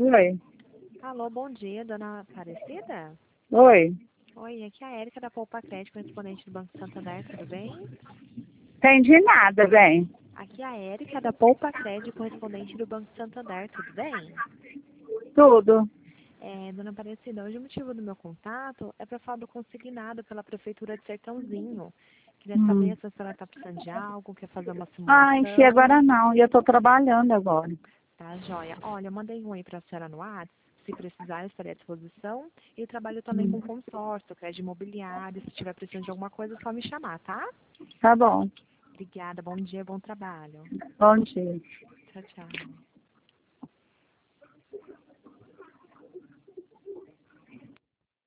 Oi. Alô, bom dia, dona Aparecida? Oi. Oi, aqui é a Érica da Poupa Crédito, correspondente do Banco Santander, tudo bem? Entendi nada, bem. Aqui é a Érica da Poupa Crédito, correspondente do Banco Santander, tudo bem? Tudo. Dona Aparecida, hoje o motivo do meu contato é para falar do consignado pela Prefeitura de Sertãozinho. Queria saber se a senhora está precisando de algo, quer fazer uma Enchi agora simulação. não. E eu tô trabalhando agora. Tá, joia. Olha, eu mandei um aí para a senhora no WhatsApp. Se precisar, eu estarei à disposição. E trabalho também com consórcio, crédito imobiliário. Se tiver precisando de alguma coisa, é só me chamar, tá? Tá bom. Obrigada, bom dia, bom trabalho. Bom dia. Tchau, tchau.